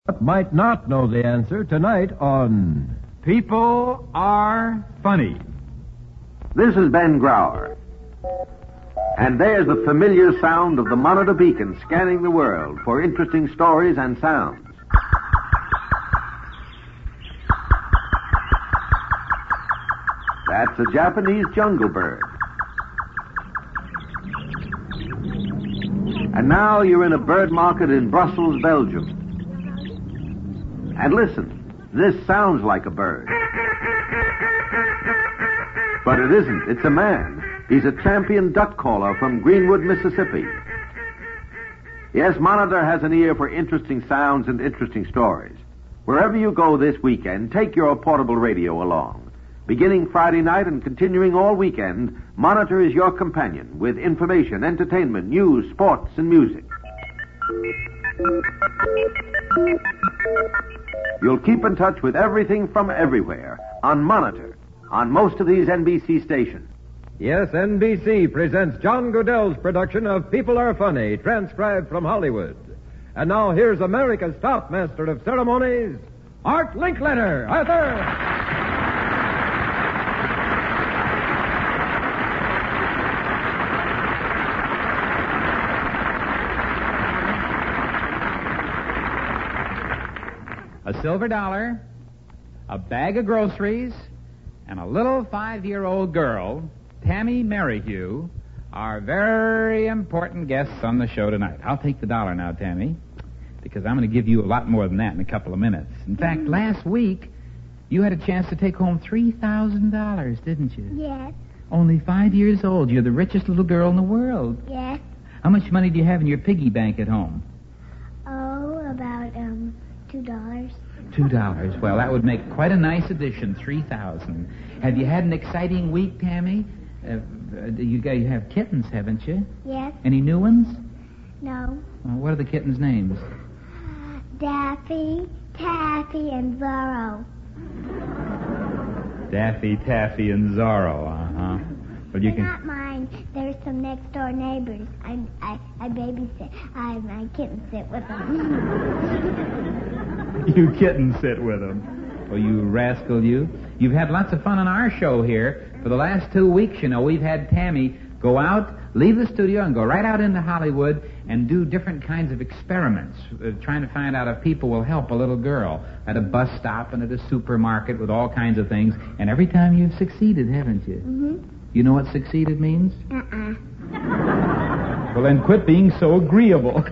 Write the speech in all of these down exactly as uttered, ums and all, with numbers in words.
But might not know the answer tonight on People Are Funny. This is Ben Grauer. And there's the familiar sound of the monitor beacon scanning the world for interesting stories and sounds. That's a Japanese jungle bird. And now you're in a bird market in Brussels, Belgium. And listen, this sounds like a bird. But it isn't. It's a man. He's a champion duck caller from Greenwood, Mississippi. Yes, Monitor has an ear for interesting sounds and interesting stories. Wherever you go this weekend, take your portable radio along. Beginning Friday night and continuing all weekend, Monitor is your companion with information, entertainment, news, sports, and music. You'll keep in touch with everything from everywhere on Monitor, on most of these N B C stations. Yes, N B C presents John Goodell's production of People Are Funny, transcribed from Hollywood. And now here's America's top master of ceremonies, Art Linkletter. Arthur! A silver dollar, a bag of groceries, and a little five-year-old girl, Tammy Merrihew, are very important guests on the show tonight. I'll take the dollar now, Tammy, because I'm going to give you a lot more than that in a couple of minutes. In fact, mm-hmm. last week, you had a chance to take home three thousand dollars, didn't you? Yes. Only five years old. You're the richest little girl in the world. Yes. How much money do you have in your piggy bank at home? Oh, about, um, two dollars. Two dollars. Well, that would make quite a nice addition, three thousand. Have you had an exciting week, Tammy? Uh, you guys you have kittens, haven't you? Yes. Any new ones? No. Well, what are the kittens' names? Daffy, Taffy, and Zorro. Daffy, Taffy, and Zorro. Uh huh. Well, you They're can. not mine. There's some next door neighbors. I I I babysit. I my kittens sit with them. You kittens sit with them. Oh, you rascal, you. You've had lots of fun on our show here. For the last two weeks, you know, we've had Tammy go out, leave the studio, and go right out into Hollywood and do different kinds of experiments, uh, trying to find out if people will help a little girl at a bus stop and at a supermarket with all kinds of things. And every time you've succeeded, haven't you? Mm-hmm. You know what succeeded means? Uh-uh. Well, then quit being so agreeable.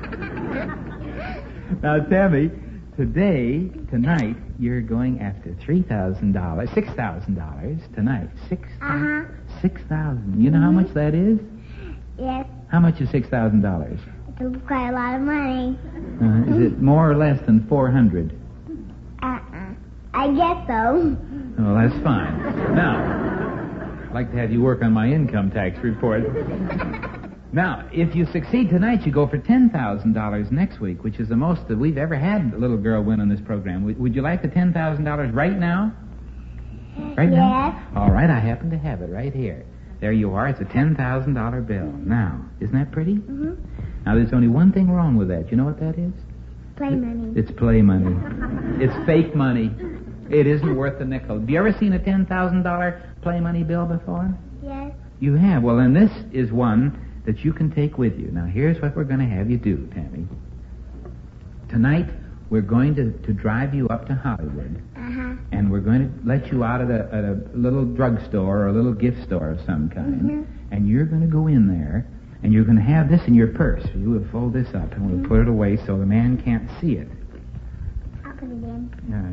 Now, Tammy, today, tonight, you're going after three thousand dollars, six thousand dollars tonight. Six Uh-huh. Six thousand. You know how much that is? Yes. How much is six thousand dollars? It's quite a lot of money. Uh, is it more or less than four hundred? Uh-uh. I guess so. Oh, that's fine. Now, I'd like to have you work on my income tax report. Now, if you succeed tonight, you go for ten thousand dollars next week, which is the most that we've ever had a little girl win on this program. Would, would you like the ten thousand dollars right now? Right yes. now? All right, I happen to have it right here. There you are. It's a ten thousand dollars bill. Now, isn't that pretty? Mm-hmm. Now, there's only one thing wrong with that. You know what that is? Play money. It's play money. It's fake money. It isn't worth a nickel. Have you ever seen a ten thousand dollars play money bill before? Yes. You have. Well, then this is one that you can take with you. Now, here's what we're going to have you do, Tammy. Tonight, we're going to, to drive you up to Hollywood, Uh-huh. and we're going to let you out at a, at a little drugstore or a little gift store of some kind, Mm-hmm. and you're going to go in there, and you're going to have this in your purse. You will fold this up, and we'll Mm-hmm. put it away so the man can't see it. I'll put it in. Uh,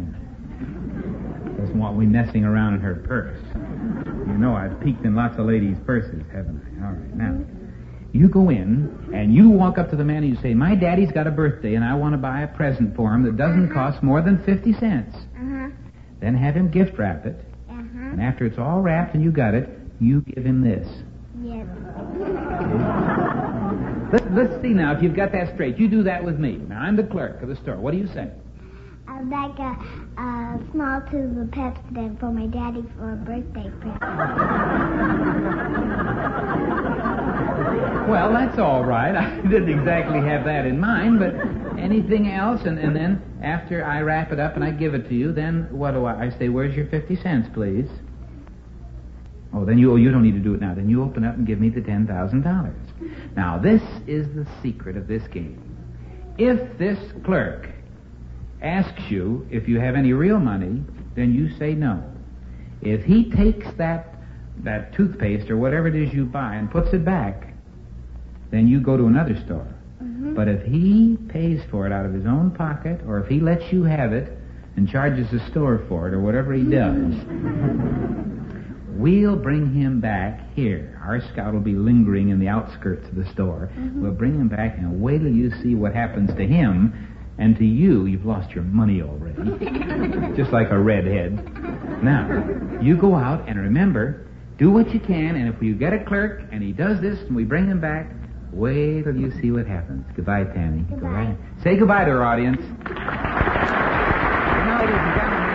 doesn't want we messing around in her purse. You know I've peeked in lots of ladies' purses, haven't I? All right, now, you go in, and you walk up to the man and you say, my daddy's got a birthday, and I want to buy a present for him that doesn't Uh-huh. cost more than fifty cents. Uh-huh. Then have him gift wrap it, Uh-huh. and after it's all wrapped and you got it, you give him this. Yes. Let's, let's see now if you've got that straight. You do that with me. Now, I'm the clerk of the store. What do you say? I'd like a, a small tube of Pepsodent for my daddy for a birthday present. Well, that's all right. I didn't exactly have that in mind, but anything else? And, and then after I wrap it up and I give it to you, then what do I, I say, where's your fifty cents, please? Oh, then you, oh, you don't need to do it now. Then you open up and give me the ten thousand dollars. Now, this is the secret of this game. If this clerk asks you if you have any real money, then you say no. If he takes that that toothpaste or whatever it is you buy and puts it back, then you go to another store. Mm-hmm. But if he pays for it out of his own pocket, or if he lets you have it and charges the store for it, or whatever he does, we'll bring him back here. Our scout will be lingering in the outskirts of the store. Mm-hmm. We'll bring him back, and wait till you see what happens to him. And to you, you've lost your money already. Just like a redhead. Now, you go out, and remember, do what you can, and if you get a clerk, and he does this, and we bring him back, wait till you see what happens. Goodbye, Tammy. Goodbye. Goodbye. Say goodbye to our audience. Good night, ladies and gentlemen.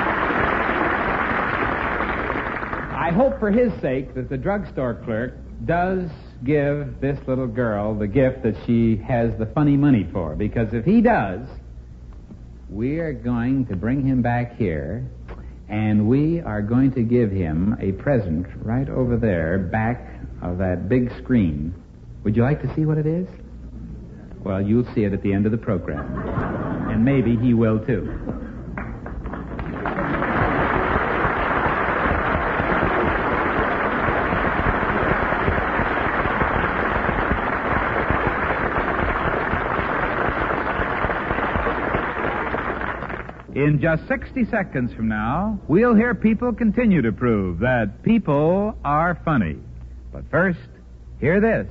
I hope for his sake that the drugstore clerk does give this little girl the gift that she has the funny money for, because if he does, we are going to bring him back here, and we are going to give him a present right over there, back of that big screen. Would you like to see what it is? Well, you'll see it at the end of the program. And maybe he will, too. In just sixty seconds from now, we'll hear people continue to prove that people are funny. But first, hear this.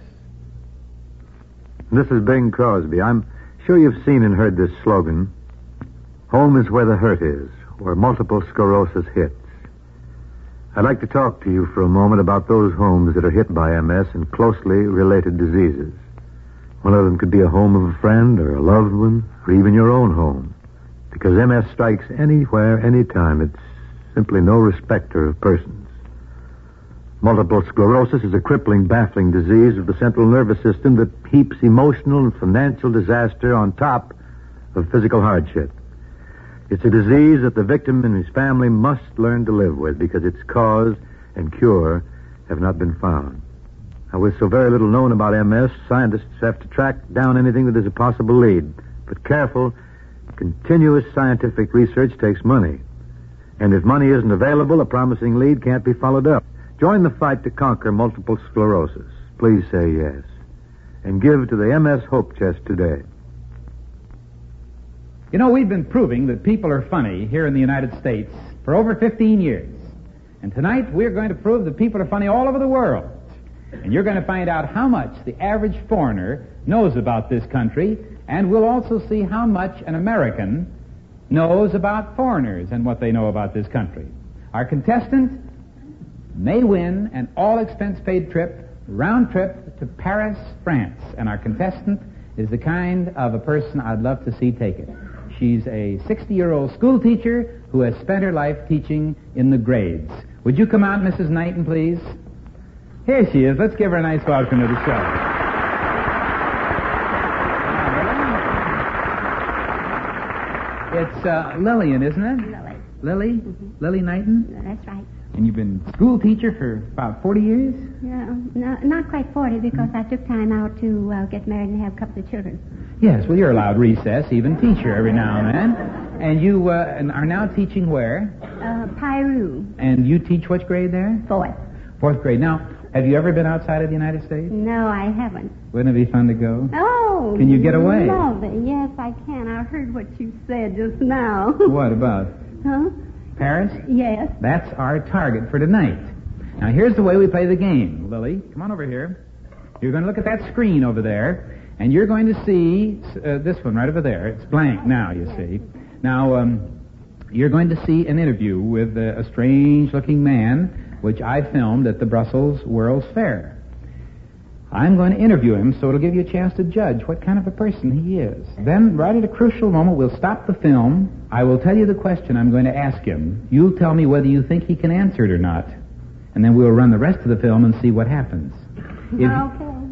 This is Bing Crosby. I'm sure you've seen and heard this slogan, home is where the hurt is, where multiple sclerosis hits. I'd like to talk to you for a moment about those homes that are hit by M S and closely related diseases. One of them could be a home of a friend or a loved one, or even your own home. Because M S strikes anywhere, anytime. It's simply no respecter of persons. Multiple sclerosis is a crippling, baffling disease of the central nervous system that heaps emotional and financial disaster on top of physical hardship. It's a disease that the victim and his family must learn to live with because its cause and cure have not been found. Now, with so very little known about M S, scientists have to track down anything that is a possible lead. But careful, continuous scientific research takes money. And if money isn't available, a promising lead can't be followed up. Join the fight to conquer multiple sclerosis. Please say yes. And give to the M S Hope Chest today. You know, we've been proving that people are funny here in the United States for over fifteen years. And tonight we're going to prove that people are funny all over the world. And you're going to find out how much the average foreigner knows about this country, and we'll also see how much an American knows about foreigners and what they know about this country. Our contestant may win an all-expense-paid trip, round trip to Paris, France. And our contestant is the kind of a person I'd love to see take it. She's a sixty-year-old school teacher who has spent her life teaching in the grades. Would you come out, Missus Knighton, please? Here she is. Let's give her a nice welcome to the show. It's uh, Lillian, isn't it? Lily. Lily? Mm-hmm. Lily Knighton? That's right. And you've been school teacher for about forty years? No, no, not quite forty because I took time out to uh, get married and have a couple of children. Yes, well, you're allowed recess, even teacher every now and then. And you uh, and are now teaching where? Uh, Pyru. And you teach what grade there? Fourth. Fourth grade. Now, have you ever been outside of the United States? No, I haven't. Wouldn't it be fun to go? Oh. Can you get away? Lovely. Yes, I can. I heard what you said just now. What about? Huh? Paris? Yes. That's our target for tonight. Now, here's the way we play the game. Lily, come on over here. You're going to look at that screen over there, and you're going to see uh, this one right over there. It's blank now, you see. Now, um, you're going to see an interview with uh, a strange-looking man, which I filmed at the Brussels World's Fair. I'm going to interview him, so it'll give you a chance to judge what kind of a person he is. Then, right at a crucial moment, we'll stop the film. I will tell you the question I'm going to ask him. You'll tell me whether you think he can answer it or not. And then we'll run the rest of the film and see what happens. If, Okay.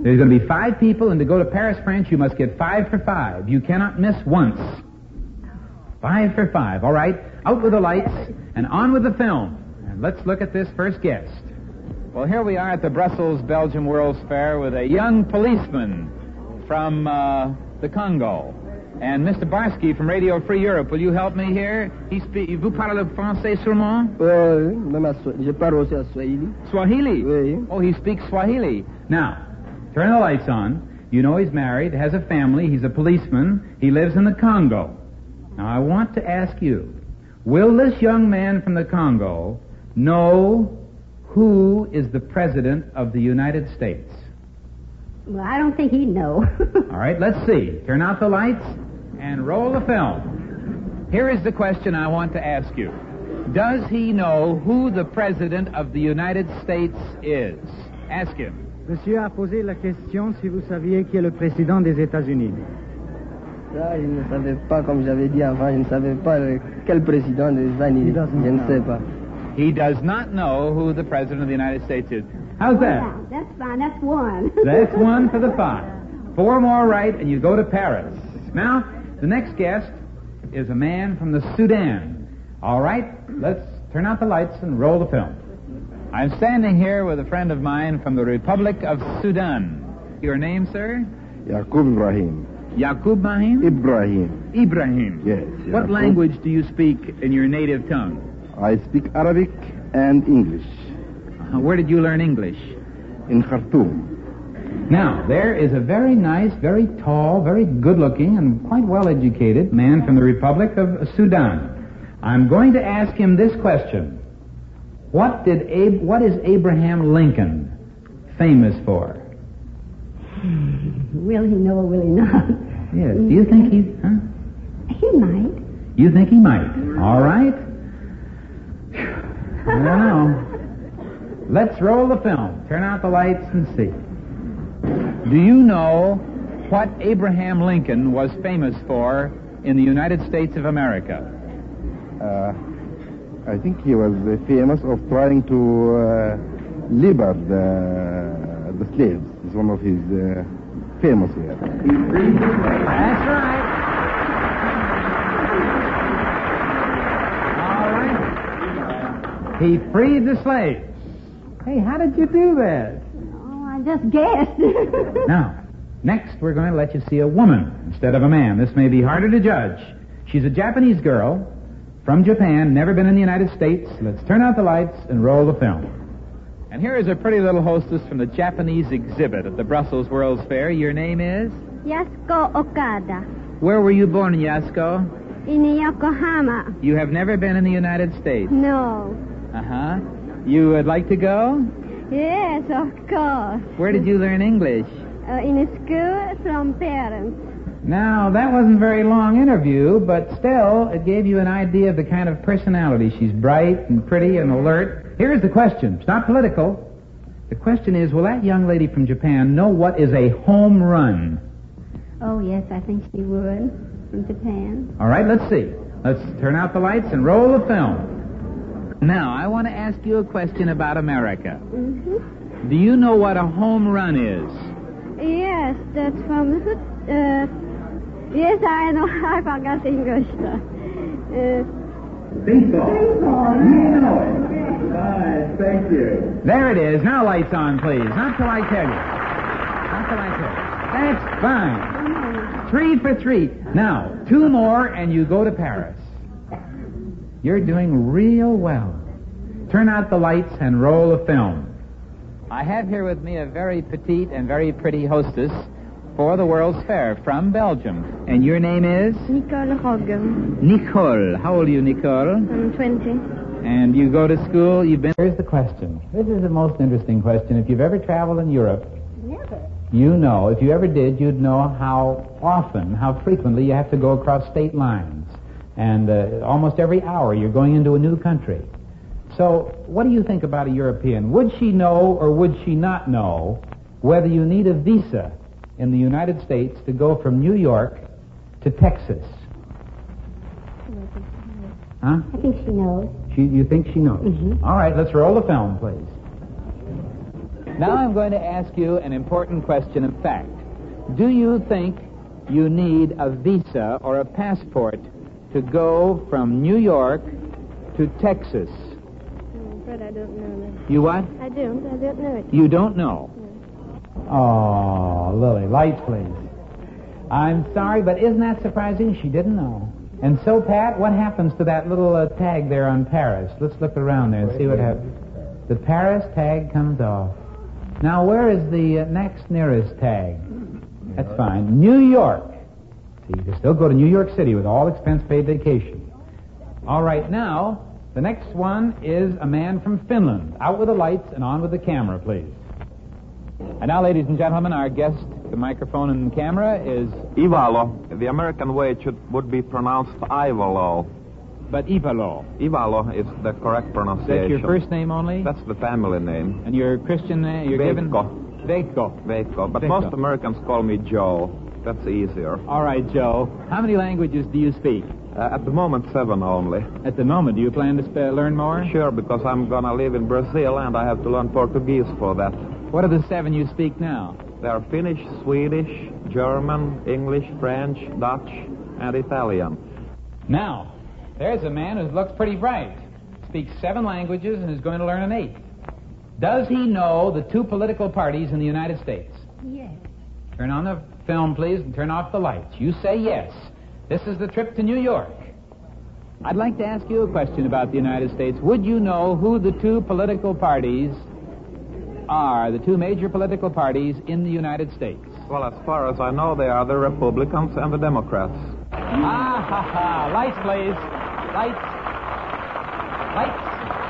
There's going to be five people, and to go to Paris, France, you must get five for five. You cannot miss once. Five for five. All right, out with the lights and on with the film. And let's look at this first guest. Well, here we are at the Brussels, Belgium World's Fair with a young policeman from uh, the Congo. And Mister Barsky from Radio Free Europe, will you help me here? He speak, vous parlez français sûrement? Oui, même je parle aussi à Swahili. Swahili? Oui. Oh, he speaks Swahili. Now, turn the lights on. You know he's married, has a family, he's a policeman, he lives in the Congo. Now, I want to ask you, will this young man from the Congo know who is the President of the United States? Well, I don't think he'd know. All right, let's see. Turn out the lights and roll the film. Here is the question I want to ask you. Does he know who the President of the United States is? Ask him. Monsieur a posé la question si vous saviez qui est le président des États-Unis. Ça, je ne savais pas, comme j'avais dit avant, je ne savais pas quel président des États-Unis. Je ne sais pas. He does not know who the President of the United States is. How's that? Yeah, that's fine. That's one. That's one for the five. Four more right, and you go to Paris. Now, the next guest is a man from the Sudan. All right, let's turn out the lights and roll the film. I'm standing here with a friend of mine from the Republic of Sudan. Your name, sir? Yaqub Ibrahim. Yaqub Ibrahim? Ibrahim. Ibrahim. Yes. What Yaqub. language do you speak in your native tongue? I speak Arabic and English. Uh, where did you learn English? In Khartoum. Now, there is a very nice, very tall, very good-looking, and quite well-educated man from the Republic of Sudan. I'm going to ask him this question. What did Ab- what is Abraham Lincoln famous for? Will he know or will he not? Yes. Do you think he... Huh? He might. You think he might? All right. I don't know. Let's roll the film. Turn out the lights and see. Do you know what Abraham Lincoln was famous for in the United States of America? Uh, I think he was uh, famous of trying to uh, liberate the, the slaves. It's one of his uh, famous works. That's right. All right. He freed the slaves. Hey, how did you do that? Oh, I just guessed. Now, next we're going to let you see a woman instead of a man. This may be harder to judge. She's a Japanese girl from Japan, never been in the United States. Let's turn out the lights and roll the film. And here is a pretty little hostess from the Japanese exhibit at the Brussels World's Fair. Your name is? Yasuko Okada. Where were you born, Yasuko? In Yokohama. You have never been in the United States? No. Uh-huh. You would like to go? Yes, of course. Where did you learn English? Uh, in a school from parents. Now, that wasn't a very long interview, but still, it gave you an idea of the kind of personality. She's bright and pretty and alert. Here's the question. It's not political. The question is, will that young lady from Japan know what is a home run? Oh, yes, I think she would. From Japan. All right, let's see. Let's turn out the lights and roll the film. Now, I want to ask you a question about America. Mm-hmm. Do you know what a home run is? Yes, that's from... Uh, yes, I know. I forgot English. Uh, Baseball. Baseball. You know it. Right, thank you. There it is. Now lights on, please. Not till I tell you. Not till I tell you. That's fine. Three for three. Now, two more and you go to Paris. You're doing real well. Turn out the lights and roll the film. I have here with me a very petite and very pretty hostess for the World's Fair from Belgium. And your name is? Nicole Roggen. Nicole. How old are you, Nicole? I'm twenty. And you go to school, you've been... Here's the question. This is the most interesting question. If you've ever traveled in Europe... Never. You know, if you ever did, you'd know how often, how frequently you have to go across state lines. And uh, almost every hour you're going into a new country. So, what do you think about a European? Would she know or would she not know whether you need a visa in the United States to go from New York to Texas? Huh? I think she knows. She, you think she knows? Mm-hmm. All right, let's roll the film, please. Now I'm going to ask you an important question of fact. Do you think you need a visa or a passport to go from New York to Texas? I'm afraid I don't know that. You what? I don't. I don't know it. You don't know? Oh, Lily, lights, please. I'm sorry, but isn't that surprising? She didn't know. And so, Pat, what happens to that little uh, tag there on Paris? Let's look around there and see what happens. The Paris tag comes off. Now, where is the uh, next nearest tag? That's fine. New York. So you can still go to New York City with all expense-paid vacation. All right, now, the next one is a man from Finland. Out with the lights and on with the camera, please. And now, ladies and gentlemen, our guest, the microphone and camera, is... Ivalo. The American way it should, would be pronounced Ivalo. But Ivalo. Ivalo is the correct pronunciation. That's your first name only? That's the family name. And your Christian name? You're given... Veikko. Veikko. But Veikko. Most Americans call me Joe. That's easier. All right, Joe. How many languages do you speak? Uh, at the moment, seven only. At the moment. Do you plan to sp- learn more? Sure, because I'm going to live in Brazil and I have to learn Portuguese for that. What are the seven you speak now? They are Finnish, Swedish, German, English, French, Dutch, and Italian. Now, there's a man who looks pretty bright. Speaks seven languages and is going to learn an eighth. Does he know the two political parties in the United States? Yes. Turn on the film, please, and turn off the lights. You say yes. This is the trip to New York. I'd like to ask you a question about the United States. Would you know who the two political parties are, the two major political parties in the United States? Well, as far as I know, they are the Republicans and the Democrats. Ah, ha, ha. Lights, please. Lights. Lights.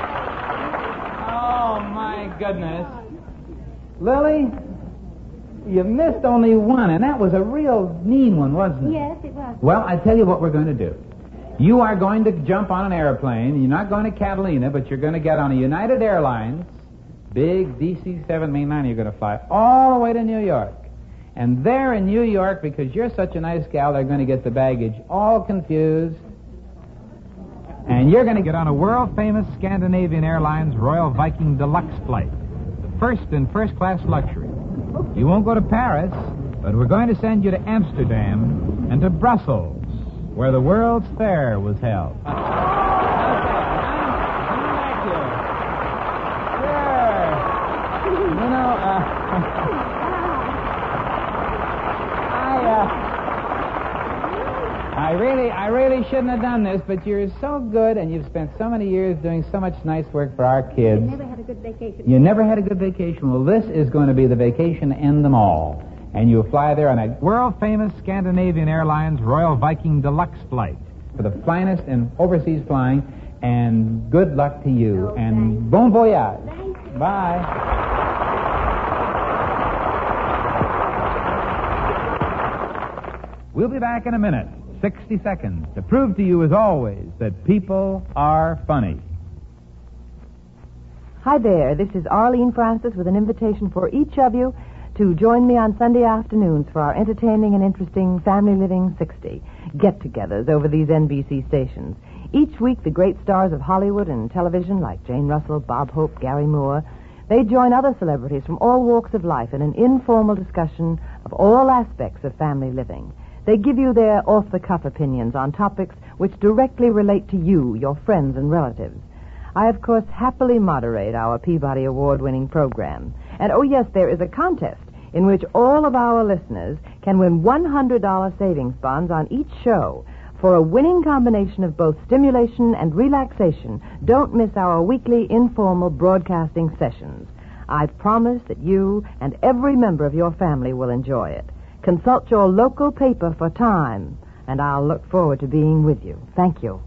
Oh, my goodness. Lily, you missed only one, and that was a real mean one, wasn't it? Yes, it was. Well, I tell you what we're going to do. You are going to jump on an airplane. You're not going to Catalina, but you're going to get on a United Airlines big D C seven mainliner. You're going to fly all the way to New York. And there in New York, because you're such a nice gal, they're going to get the baggage all confused. And you're going to get on a world-famous Scandinavian Airlines Royal Viking Deluxe flight. The first in first-class luxury. You won't go to Paris, but we're going to send you to Amsterdam and to Brussels, where the World's Fair was held. You know, uh, I, uh, I really, I really shouldn't have done this, but you're so good, and you've spent so many years doing so much nice work for our kids. You never had a good vacation. You never had a good vacation. Well, this is going to be the vacation to end them all. And you'll fly there on a world-famous Scandinavian Airlines Royal Viking Deluxe flight for the finest in overseas flying, and good luck to you, Oh, and thanks. bon voyage. Thanks. Bye. We'll be back in a minute, sixty seconds, to prove to you, as always, that people are funny. Hi there, this is Arlene Francis with an invitation for each of you to join me on Sunday afternoons for our entertaining and interesting Family Living sixty get-togethers over these N B C stations. Each week, the great stars of Hollywood and television, like Jane Russell, Bob Hope, Gary Moore, they join other celebrities from all walks of life in an informal discussion of all aspects of family living. They give you their off-the-cuff opinions on topics which directly relate to you, your friends and relatives. I, of course, happily moderate our Peabody Award-winning program. And, oh, yes, there is a contest in which all of our listeners can win one hundred dollars savings bonds on each show for a winning combination of both stimulation and relaxation. Don't miss our weekly informal broadcasting sessions. I promise that you and every member of your family will enjoy it. Consult your local paper for time, and I'll look forward to being with you. Thank you.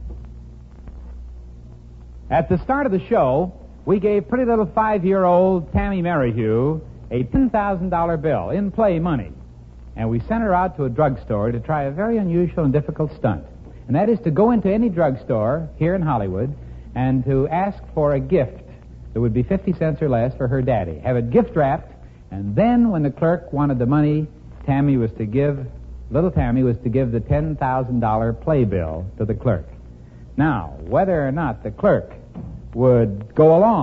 At the start of the show, we gave pretty little five-year-old Tammy Merrihew a ten thousand dollars bill in play money. And we sent her out to a drugstore to try a very unusual and difficult stunt. And that is to go into any drugstore here in Hollywood and to ask for a gift that would be fifty cents or less for her daddy. Have it gift wrapped, and then when the clerk wanted the money, Tammy was to give, little Tammy was to give the ten thousand dollars playbill to the clerk. Now, whether or not the clerk would go along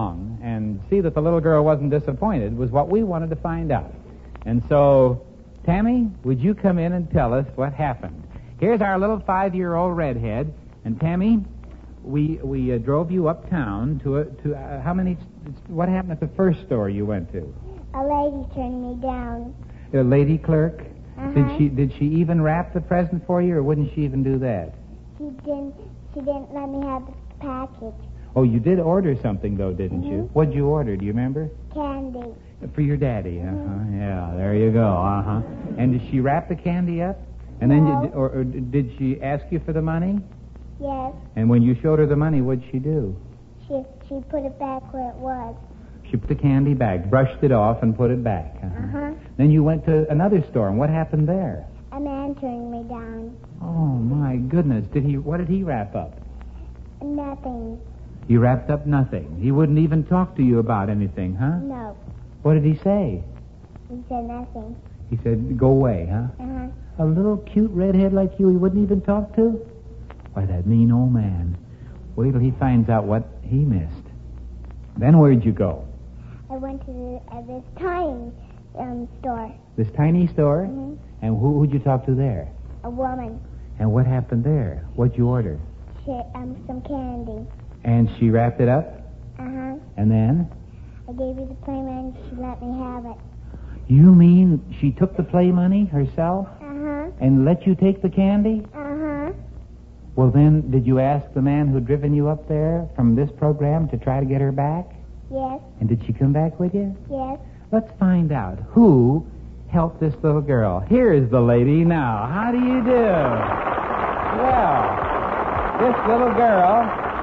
and see that the little girl wasn't disappointed was what we wanted to find out. And so, Tammy, would you come in and tell us what happened? Here's our little five-year-old redhead, and Tammy, we we uh, drove you uptown to a, to uh, how many? What happened at the first store you went to? A lady turned me down. A lady clerk. Uh-huh. Did she did she even wrap the present for you, or wouldn't she even do that? She didn't. She didn't let me have the package. Oh, you did order something though, didn't Mm-hmm. you? What'd you order? Do you remember? Candy. For your daddy. Uh huh. Mm-hmm. Yeah. There you go. Uh huh. And did she wrap the candy up? And then, No. you, or, or did she ask you for the money? Yes. And when you showed her the money, what'd she do? She she put it back where it was. She put the candy back, brushed it off, and put it back. Uh-huh. Uh-huh. Then you went to another store, and what happened there? A man turned me down. Oh my goodness! Did he? What did he wrap up? Nothing. He wrapped up nothing. He wouldn't even talk to you about anything, huh? No. What did he say? He said nothing. He said, "Go away," huh? Uh-huh. A little cute redhead like you, he wouldn't even talk to? Why, that mean old man. Wait till he finds out what he missed. Then where'd you go? I went to the, uh, this tiny um, store. This tiny store? Mm-hmm. And who, who'd you talk to there? A woman. And what happened there? What'd you order? She um some candy. And she wrapped it up? Uh-huh. And then? I gave her the play money. She let me have it. You mean she took the play money herself Uh-huh. and let you take the candy? Uh-huh. Well, then, did you ask the man who'd driven you up there from this program to try to get her back? Yes. And did she come back with you? Yes. Let's find out who helped this little girl. Here's the lady now. How do you do? Well, this little girl,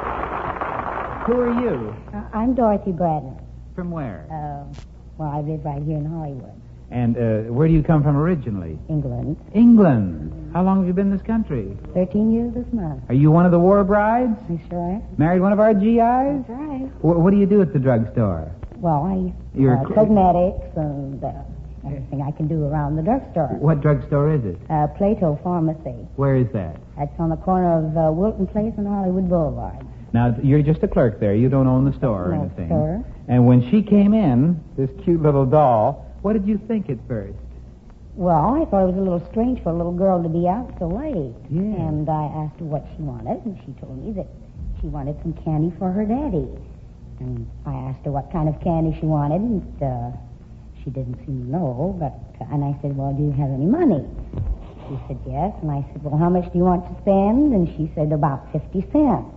who are you? Uh, I'm Dorothy Bradner. From where? Uh, well, I live right here in Hollywood, And uh, where do you come from originally? England. England. How long have you been in this country? Thirteen years this month. Are you one of the war brides? You sure? Married one of our G Is? That's right. Wh- what do you do at the drugstore? Well, I You're uh, a- cosmetics and uh, everything I can do around the drugstore. What drugstore is it? Uh, Plato Pharmacy. Where is that? That's on the corner of uh, Wilton Place and Hollywood Boulevard. Now, you're just a clerk there. You don't own the store or No, anything. sir. And when she came in, this cute little doll, what did you think at first? Well, I thought it was a little strange for a little girl to be out so late. Yeah. And I asked her what she wanted, and she told me that she wanted some candy for her daddy. And I asked her what kind of candy she wanted, and uh, she didn't seem to know. But and I said, well, do you have any money? She said, yes. And I said, well, how much do you want to spend? And she said, about fifty cents.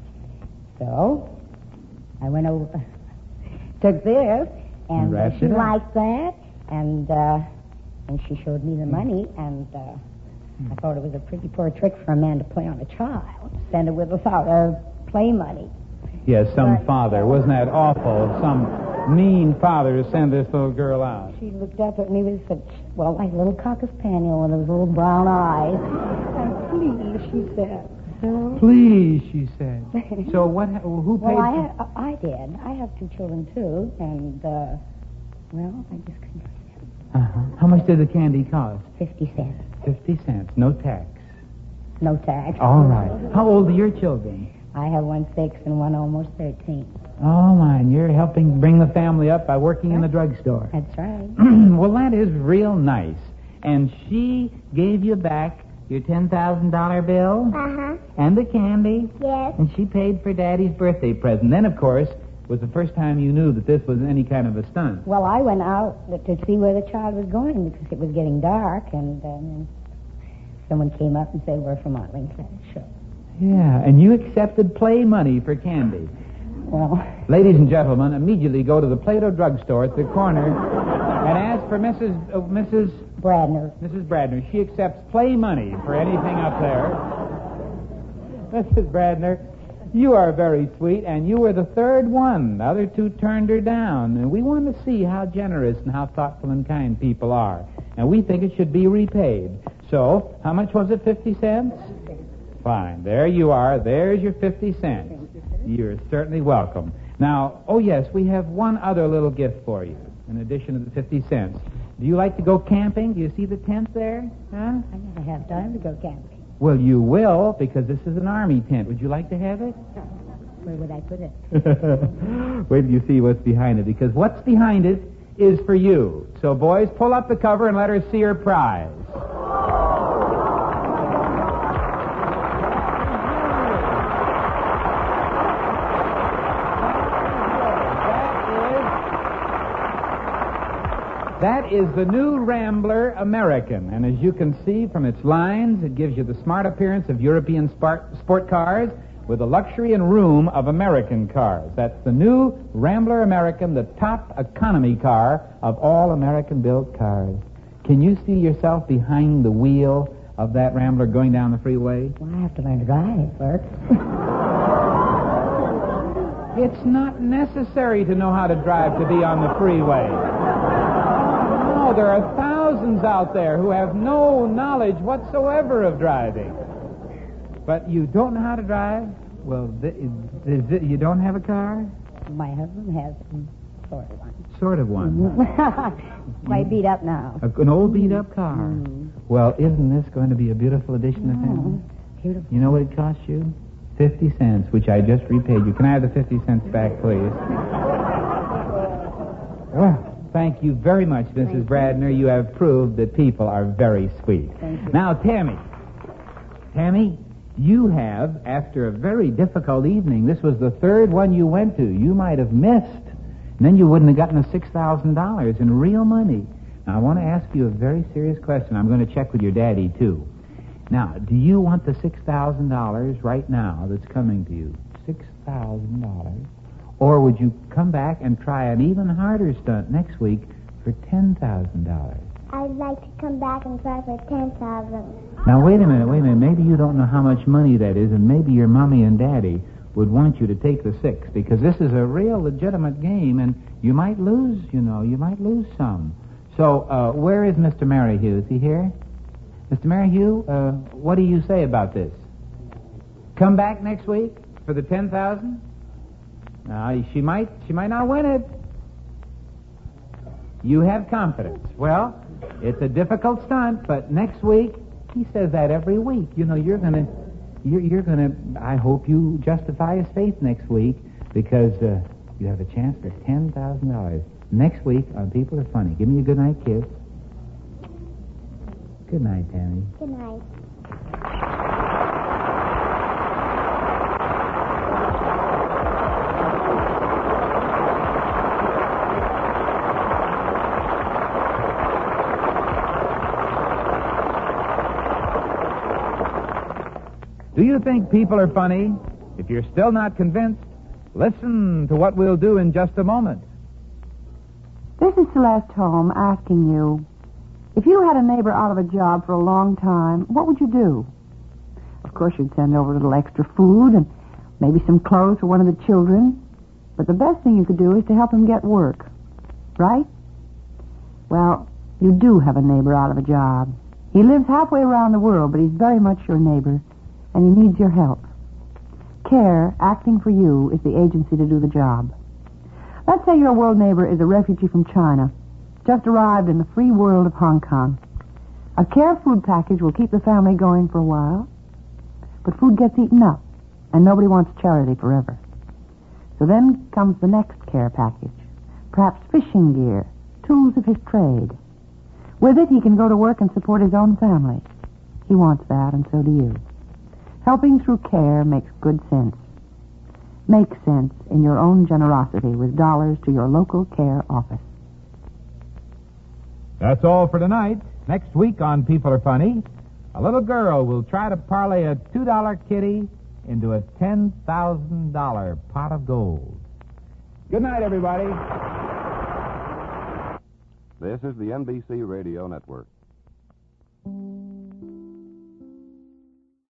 So I went over, took this, and You uh, wrapped she it up. liked that, and uh, and she showed me the money, and uh, I thought it was a pretty poor trick for a man to play on a child, send her with without uh, play money. Yes, some But- father. Wasn't that awful? Some mean father to send this little girl out. She looked up at me with such, well, like a little cocker spaniel with those little brown eyes. And please, she said. So, Please, she said. So what? ha- Who paid? well, I, for- ha- I did. I have two children, too, and, uh, well, I just couldn't Uh-huh. How much did the candy cost? fifty cents. Fifty cents. No tax. No tax. All right. How old are your children? I have one six and one almost thirteen. Oh, my. And you're helping bring the family up by working in the drugstore. That's right. Well, that is real nice. And she gave you back your ten thousand dollars bill Uh-huh. and the candy, Yes. and she paid for Daddy's birthday present. Then, of course, was the first time you knew that this was any kind of a stunt. Well, I went out to see where the child was going because it was getting dark, and then someone came up and said, we're from Arlene Show. Yeah, and you accepted play money for candy. Well, Ladies and gentlemen, immediately go to the Plato drugstore at the corner and ask for Missus Uh, Missus Bradner. Missus Bradner. She accepts play money for anything up there. Missus Bradner, you are very sweet, and you were the third one. The other two turned her down, and we want to see how generous and how thoughtful and kind people are. And we think it should be repaid. So, how much was it, fifty cents? Fine. There you are. There's your fifty cents. You're certainly welcome. Now, oh yes, we have one other little gift for you, in addition to the fifty cents. Do you like to go camping? Do you see the tent there? Huh? I never have time to go camping. Well, you will, because this is an army tent. Would you like to have it? Where would I put it? Wait till you see what's behind it, because what's behind it is for you. So, boys, pull up the cover and let her see her prize. That is the new Rambler American, and as you can see from its lines, it gives you the smart appearance of European sport, sport cars with the luxury and room of American cars. That's the new Rambler American, the top economy car of all American-built cars. Can you see yourself behind the wheel of that Rambler going down the freeway? Well, I have to learn to drive it first. It's not necessary to know how to drive to be on the freeway. No, there are thousands out there who have no knowledge whatsoever of driving. But you don't know how to drive? Well, th- is it, you don't have a car? My husband has um, sort of one. Sort of one. Quite beat up now. A, an old beat-up car. Mm. Well, isn't this going to be a beautiful addition to family? Beautiful. You know what it cost you? Fifty cents, which I just repaid you. Can I have the fifty cents back, please? Well, thank you very much, Missus Thank Bradner. You. you have proved that people are very sweet. Thank you. Now, Tammy. Tammy, you have, after a very difficult evening, this was the third one you went to. You might have missed, and then you wouldn't have gotten the six thousand dollars in real money. Now, I want to ask you a very serious question. I'm going to check with your daddy, too. Now, do you want the six thousand dollars right now that's coming to you? six thousand dollars. Or would you come back and try an even harder stunt next week for ten thousand dollars? I'd like to come back and try for ten thousand dollars. Now, wait a minute, wait a minute. Maybe you don't know how much money that is, and maybe your mommy and daddy would want you to take the six, because this is a real legitimate game, and you might lose, you know, you might lose some. So, uh, where is Mister Merrihew? Is he here? Mister Merrihew, uh, what do you say about this? Come back next week for the ten thousand dollars? Now, she might, she might not win it. You have confidence. Well, it's a difficult stunt, but next week, he says that every week. You know, you're gonna, you're, you're gonna, I hope you justify his faith next week, because uh, you have a chance for ten thousand dollars. Next week on People Are Funny. Give me a good night kiss. Good night, Tammy. Good night. Do you think people are funny? If you're still not convinced, listen to what we'll do in just a moment. This is Celeste Holm asking you, if you had a neighbor out of a job for a long time, what would you do? Of course, you'd send over a little extra food and maybe some clothes for one of the children. But the best thing you could do is to help him get work. Right? Well, you do have a neighbor out of a job. He lives halfway around the world, but he's very much your neighbor, and he needs your help. CARE, acting for you, is the agency to do the job. Let's say your world neighbor is a refugee from China, just arrived in the free world of Hong Kong. A CARE food package will keep the family going for a while, but food gets eaten up, and nobody wants charity forever. So then comes the next CARE package, perhaps fishing gear, tools of his trade. With it, he can go to work and support his own family. He wants that, and so do you. Helping through CARE makes good sense. Make sense in your own generosity with dollars to your local CARE office. That's all for tonight. Next week on People Are Funny, a little girl will try to parlay a two dollar kitty into a ten thousand dollars pot of gold. Good night, everybody. This is the N B C Radio Network.